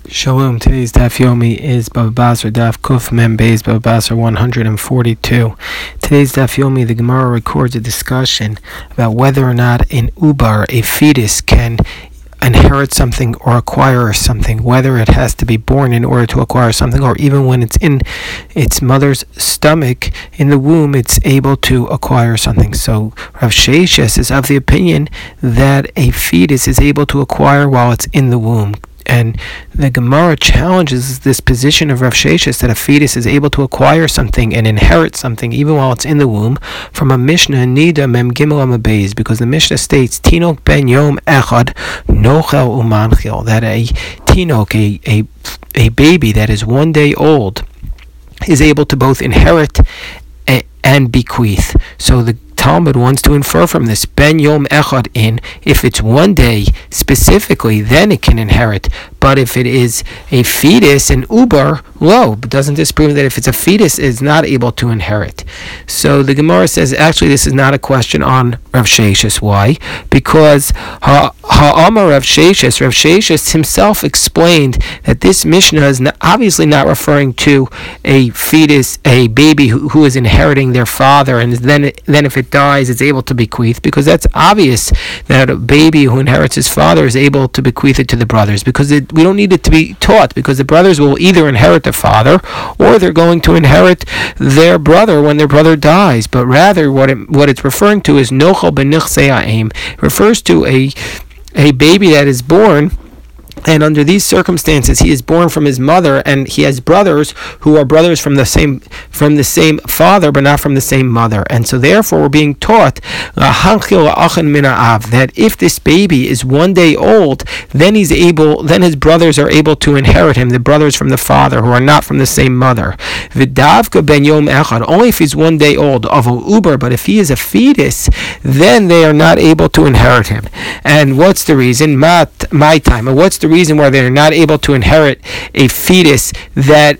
Shalom. Today's Daf Yomi is Bava Basra Daf Kuf Mem Beis Bava Basra 142. Today's Daf Yomi, the Gemara records a discussion about whether or not an ubar, a fetus, can inherit something or acquire something, whether it has to be born in order to acquire something, or even when it's in its mother's stomach, in the womb, it's able to acquire something. So Rav Sheishes is of the opinion that a fetus is able to acquire while it's in the womb. And the Gemara challenges this position of Rav Sheishes that a fetus is able to acquire something and inherit something even while it's in the womb from a Mishnah Nida Mem Gimel Amabeis, because the Mishnah states Tinok ben Yom Echad Nochel Umanchil, that a Tinok, a baby that is 1 day old, is able to both inherit and bequeath. So the Talmud wants to infer from this Ben Yom Echad if it's 1 day specifically, then it can inherit. But if it is a fetus, an ubar, lo, but doesn't this prove that if it's a fetus, it's not able to inherit? So the Gemara says, actually, this is not a question on Rav Sheishes. Why? Because Ha'amar Rav Sheishes himself explained that this Mishnah is obviously not referring to a fetus, a baby who is inheriting their father, and then if it dies, it's able to bequeath, because that's obvious that a baby who inherits his father is able to bequeath it to the brothers, because we don't need it to be taught, because the brothers will either inherit the father or they're going to inherit their brother when their brother dies. But rather what it's referring to is nochel benichsei ha'em. It refers to a baby that is born, and under these circumstances, he is born from his mother, and he has brothers who are brothers from the same father, but not from the same mother. And so, therefore, we're being taught that if this baby is 1 day old, then his brothers are able to inherit him, the brothers from the father who are not from the same mother. V'davka ben yom echad, only if he's 1 day old, avol uber, but if he is a fetus, then they are not able to inherit him. And what's the reason? My time. And what's the reason why they're not able to inherit a fetus that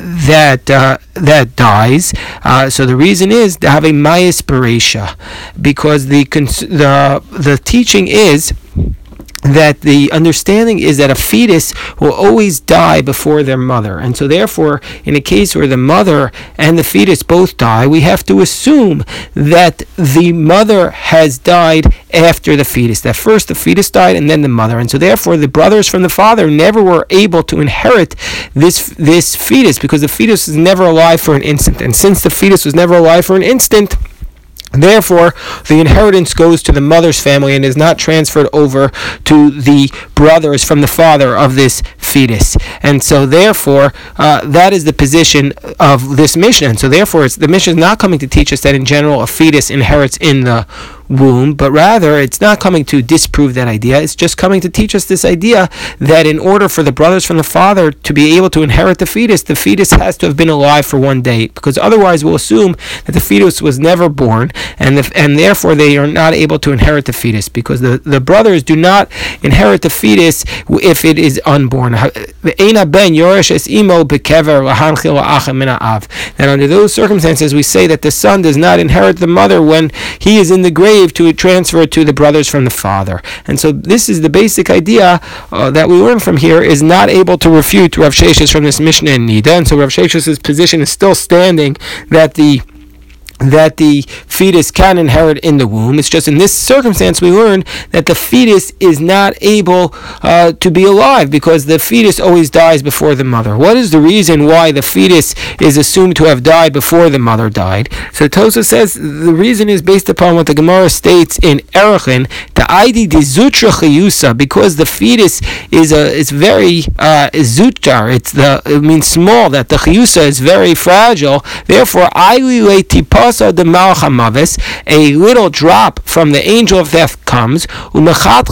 dies? So the reason is to have a mayas bereisha, because the teaching is that the understanding is that a fetus will always die before their mother. And so therefore, in a case where the mother and the fetus both die, we have to assume that the mother has died after the fetus. That first the fetus died and then the mother. And so therefore, the brothers from the father never were able to inherit this fetus, because the fetus was never alive for an instant. And since the fetus was never alive for an instant, therefore, the inheritance goes to the mother's family and is not transferred over to the brothers from the father of this fetus. And so, therefore, that is the position of this Mishnah. And so, therefore, the Mishnah is not coming to teach us that in general a fetus inherits in the womb, but rather it's not coming to disprove that idea. It's just coming to teach us this idea that in order for the brothers from the father to be able to inherit the fetus has to have been alive for 1 day, because otherwise we'll assume that the fetus was never born, and therefore they are not able to inherit the fetus, because the brothers do not inherit the fetus if it is unborn. That under those circumstances we say that the son does not inherit the mother when he is in the grave to transfer it to the brothers from the father. And so this is the basic idea that we learn from here, is not able to refute Rav Sheishes from this Mishnah in Nida. And so Rav Sheishes' position is still standing that the fetus can inherit in the womb. It's just in this circumstance we learn that the fetus is not able to be alive, because the fetus always dies before the mother. What is the reason why the fetus is assumed to have died before the mother died? So Tosafos says the reason is based upon what the Gemara states in Erechin, the Aidi de Zutra Chayusa, because the fetus is very zutar. It means small, that the Chayusa is very fragile. Therefore, Aili Le Tipas the Malach HaMavis, a little drop from the angel of death comes, and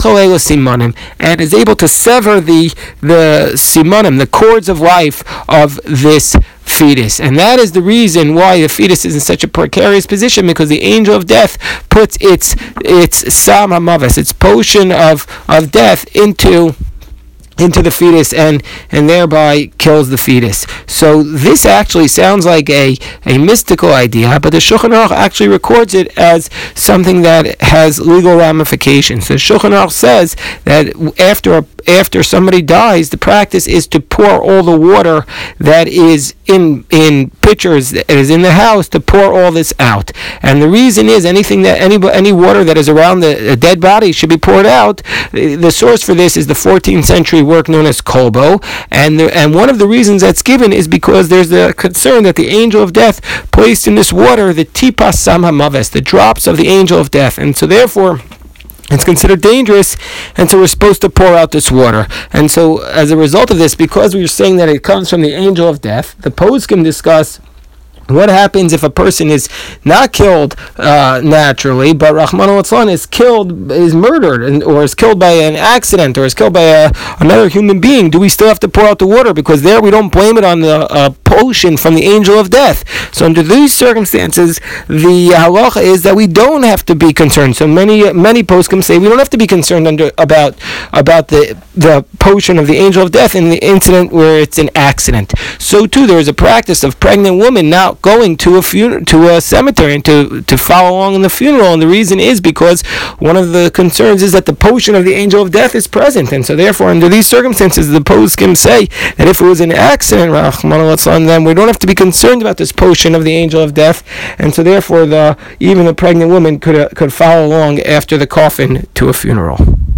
is able to sever the simonim, the cords of life of this fetus. And that is the reason why the fetus is in such a precarious position, because the angel of death puts its Sam HaMavis, its potion of death into into the fetus and thereby kills the fetus. So this actually sounds like a mystical idea, but the Shulchan Aruch actually records it as something that has legal ramifications. The Shulchan Aruch says that after somebody dies, the practice is to pour all the water that is in pitchers that is in the house, to pour all this out. And the reason is any water that is around the dead body should be poured out. The source for this is the 14th century work known as Kolbo, and one of the reasons that's given is because there's the concern that the angel of death placed in this water the tipas sam hamaves, the drops of the angel of death, and so therefore it's considered dangerous, and so we're supposed to pour out this water. And so as a result of this, because we are saying that it comes from the angel of death, the poskim discuss what happens if a person is not killed naturally, but Rahmana litzlan is murdered, or is killed by an accident, or is killed by another human being? Do we still have to pour out the water? Because there we don't blame it on the potion from the angel of death. So under these circumstances, the halacha is that we don't have to be concerned. So many poskim say we don't have to be concerned about the potion of the angel of death in the incident where it's an accident. So too, there is a practice of pregnant women now going to a cemetery and to follow along in the funeral, and the reason is because one of the concerns is that the potion of the angel of death is present, and so therefore under these circumstances the poskim say that if it was an accident, then we don't have to be concerned about this potion of the angel of death, and so therefore even the pregnant woman could follow along after the coffin to a funeral.